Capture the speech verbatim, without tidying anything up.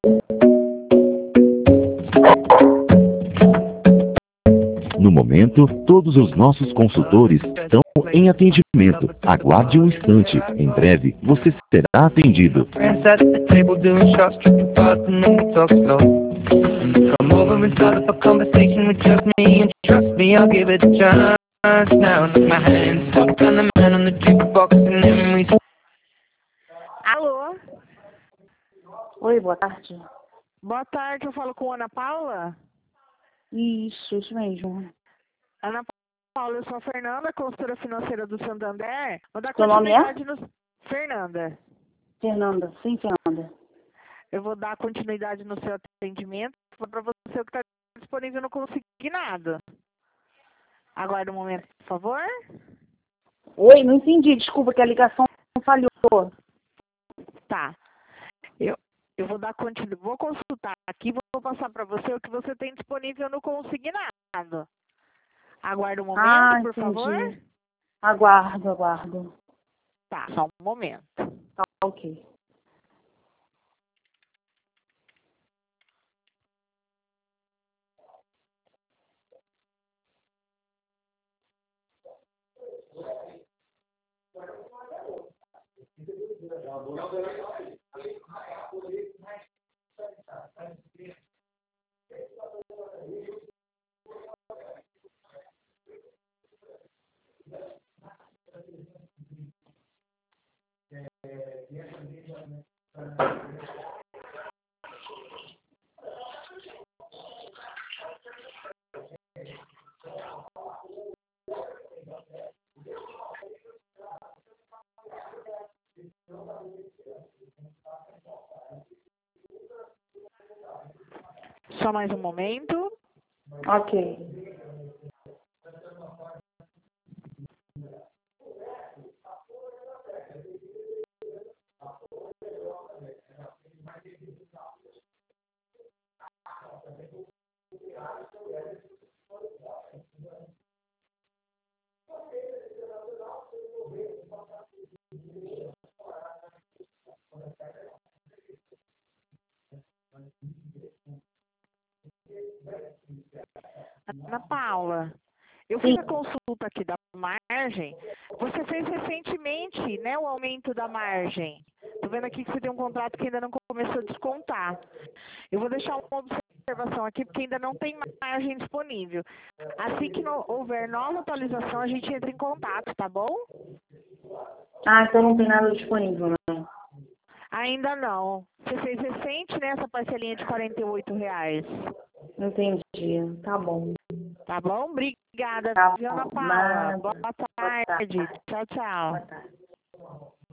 No momento, todos os nossos consultores estão em atendimento. Aguarde um instante. Em breve, você será atendido. Alô? Oi, boa tarde. Boa tarde, eu falo com Ana Paula? Isso, isso mesmo. Ana Paula, eu sou a Fernanda, consultora financeira do Santander. Vou dar Seu nome é? continuidade no... Fernanda. Fernanda, sim, Fernanda. Eu vou dar continuidade no seu atendimento. Para você o que está disponível no consignado. Aguarde um momento, por favor. Oi, não entendi, desculpa que a ligação falhou. Tá. Eu, eu vou dar continuidade. Vou consultar aqui, vou passar para você o que você tem disponível no consignado. Aguarde um momento, Ah, por entendi. favor. Aguardo, aguardo. Tá, só um momento. Tá, ok. Só mais um momento. Ok. Ana Paula, eu fiz a consulta aqui da margem. Você fez recentemente, né, o aumento da margem. Tô vendo aqui que você tem um contrato que ainda não começou a descontar. Eu vou deixar uma observação aqui, porque ainda não tem margem disponível. Assim que não houver nova atualização, a gente entra em contato, tá bom? Ah, então não tem nada disponível, né? Ainda não. Você fez recente, né, essa parcelinha de quarenta e oito reais. Entendi. Tá bom. Tá bom? Obrigada, Tá viu, Ana bom. Paula? Nada. Boa tarde. Boa tarde. Tchau, tchau. Boa tarde.